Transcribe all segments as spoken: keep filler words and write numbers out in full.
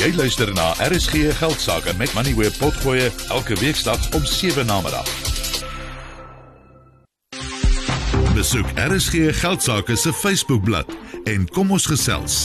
Jy luister na R S G Geldsaake met Moneyweb Potgoe elke weeksdag om sewe namiddag. Besoek R S G Geldsaake se Facebookblad en kom ons gesels.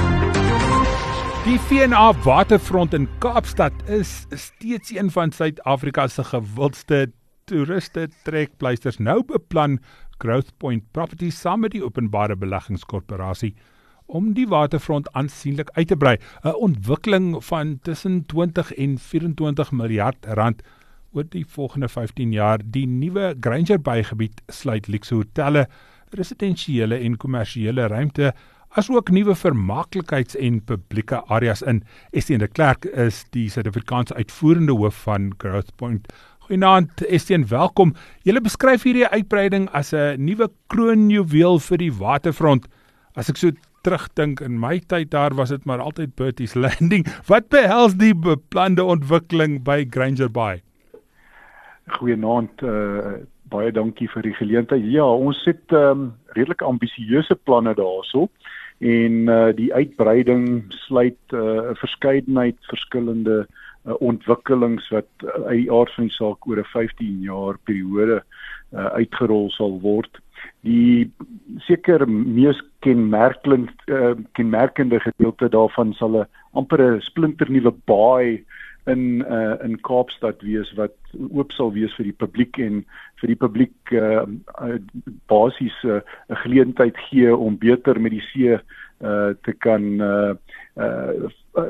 Die V en A waterfront in Kaapstad is steeds een van Suid-Afrika se gewildste toeriste trekpleisters. Nou beplan Growthpoint Properties saam met die Openbare Beleggingskorporasie om die waterfront aansienlik uit te brei. 'n Ontwikkeling van tussen twintig en vyf-en-twintig miljard rand oor die volgende vyftien jaar. Die nuwe Granger Bay gebied sluit luukse hotelle, residensiële en kommersiële ruimte, asook nuwe vermaaklikheids- en publieke areas in. Estienne de Klerk is die Suid-Afrikaanse uitvoerende hoof van Growthpoint. Goeienaand Estienne, welkom. Julle beskryf hierdie uitbreiding as 'n nuwe kroonjuweel vir die waterfront. As ek so terugdink, in my tyd daar was dit maar altyd Bertie's Landing. Wat behels die beplande ontwikkeling by Granger Bay? Goeienaand, uh, baie dankie vir die geleentheid. Ja, ons het um, redelik ambisieuse planne daarso. En uh, die uitbreiding sluit 'n uh, verskeidenheid verskillende uh, ontwikkelings wat uh, uit die aard van die saak oor 'n vyftien jaar periode uh, uitgerol sal word. Die seker mees kenmerkend uh, kenmerkende gedeelte daarvan sal 'n amper 'n splinternuwe baai in uh, in Kaapstad wees wat oop sal wees vir die publiek en vir die publiek uh, uh, basies 'n uh, geleentheid gee om beter met die see uh, te kan uh, uh,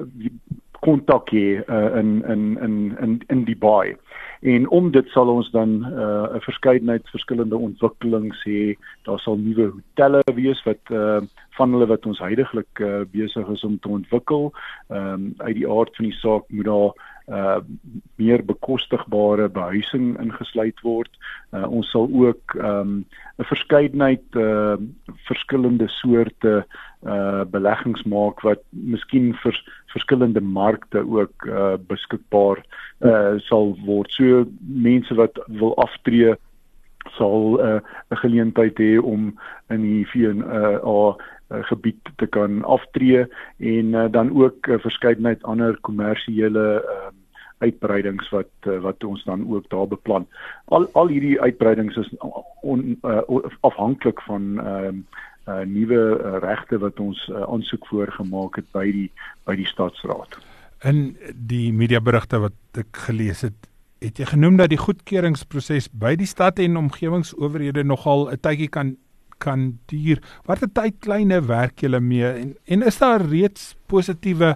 kontak hê uh, in in in in in die baai. En om dit sal ons dan 'n uh, verskeidenheid verskillende ontwikkelings hê. Daar sal nuwe hotelle wees wat uh, van hulle wat ons huidigelik uh, besig is om te ontwikkel. Um, uit die aard van die saak moet daar uh, meer bekostigbare behuising ingesluit word. Uh, ons sal ook 'n um, verskeidenheid uh, verskillende soorte uh, beleggings maak wat miskien vir verskillende markte ook uh, beskikbaar uh, sal word. So mense wat wil aftree sal 'n uh, geleentheid hê om in die V en A gebied te kan aftree en uh, dan ook 'n uh, verskeidenheid ander kommersiële uh, uitbreidings wat uh, wat ons dan ook daar beplan. Al al hierdie uitbreidings is on, uh, afhanklik van uh, uh, nuwe uh, regte wat ons uh, aansoek voorgemaak het by die by die Stadsraad. In die mediaberigte wat ek gelees het, het jy genoem dat die goedkeuringsproses by die stad en omgewingsowerhede nogal 'n tydjie kan kan duur. Watter tydlyne werk julle mee en, en is daar reeds positiewe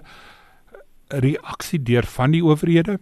reaksie deur van die owerhede?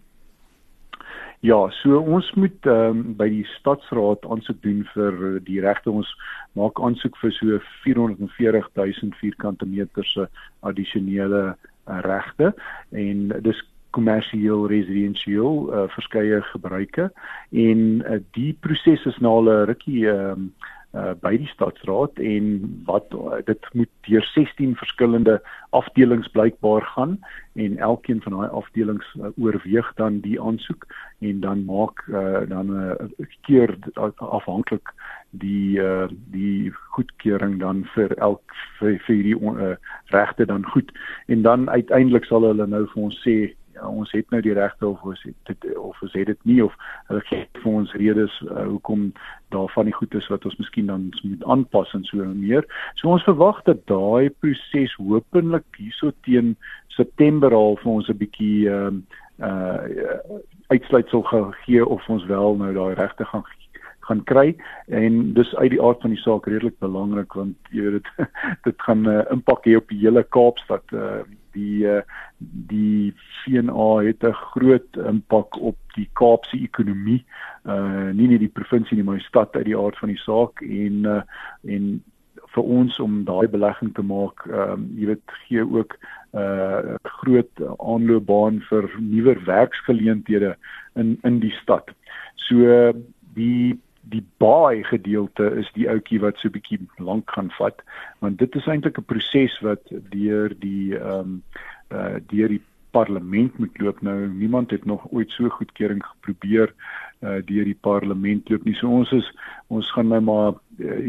Ja, so ons moet um, by die Stadsraad aansoek doen vir die regte. Ons maak aansoek vir so vierhonderdveertig duisend vierkante meter se addisionele uh, regte en dis kommersieel, residensieel, uh, verskeie gebruike en uh, die proses is nou al 'n rukkie um, uh, by die Stadsraad en wat uh, dit moet deur sestien verskillende afdelings blykbaar gaan en elkeen van daai afdelings uh, oorweeg dan die aansoek en dan maak uh, dan 'n uh, keer afhanklik die uh, die goedkeuring dan vir elk vir, vir die uh, regte dan goed en dan uiteindelik sal hulle nou vir ons sê ja, ons het nou die regte of ons het dit, of ons het dit nie of hulle gee vir ons redes uh, hoekom daarvan die goed is wat ons miskien dan moet aanpas en so meer. So ons verwag dat daai proses hopelik hierso teen September al vir ons 'n bietjie uh, uh, uitsluitsel gee of ons wel nou daai regte gaan gaan kry en dis uit die aard van die saak redelik belangrik want jy weet dit dit gaan 'n uh, impak hê op die hele Kaapstad. Uh, die uh, die V en A het 'n groot impak op die Kaapse ekonomie, uh, nie net die provinsie nie, maar die stad uit die aard van die saak en uh, en vir ons om daai belegging te maak, um, jy weet gee ook 'n uh, groot aanloopbaan vir nuwe werksgeleenthede in in die stad. So die Die baai gedeelte is die ouetjie wat so 'n bietjie lank gaan vat, want dit is eintlik 'n proses wat deur die ehm um, uh, deur die parlement moet loop. Nou niemand het nog ooit so goedkeuring geprobeer uh, deur die parlement loop nie. So ons is ons gaan nou maar uh, jy weet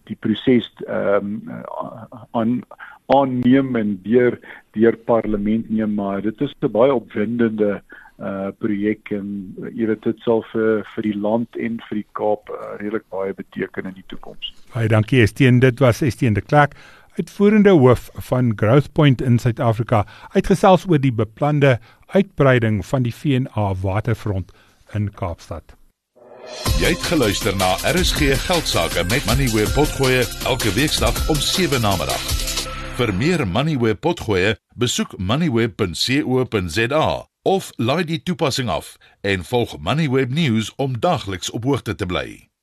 die proses ehm um, aan aanneem en deur deur parlement neem, maar dit is 'n baie opwindende uh projek en uh, jy weet dit sal vir vir die land en vir die Kaap uh, redelik baie beteken in die toekoms. Baie dankie Estienne, dit was Estienne de Klerk, uitvoerende hoof van Growthpoint in Suid-Afrika, uitgesels oor die beplande uitbreiding van die V en A waterfront in Kaapstad. Jy het geluister na R S G Geldsaake met Moneyweb Potgoe elke weeksdag om sewe namiddag. Vir meer Moneyweb Potgoe, besoek moneyweb punt co punt za of laai die toepassing af en volg Moneyweb News om dagliks op hoogte te bly.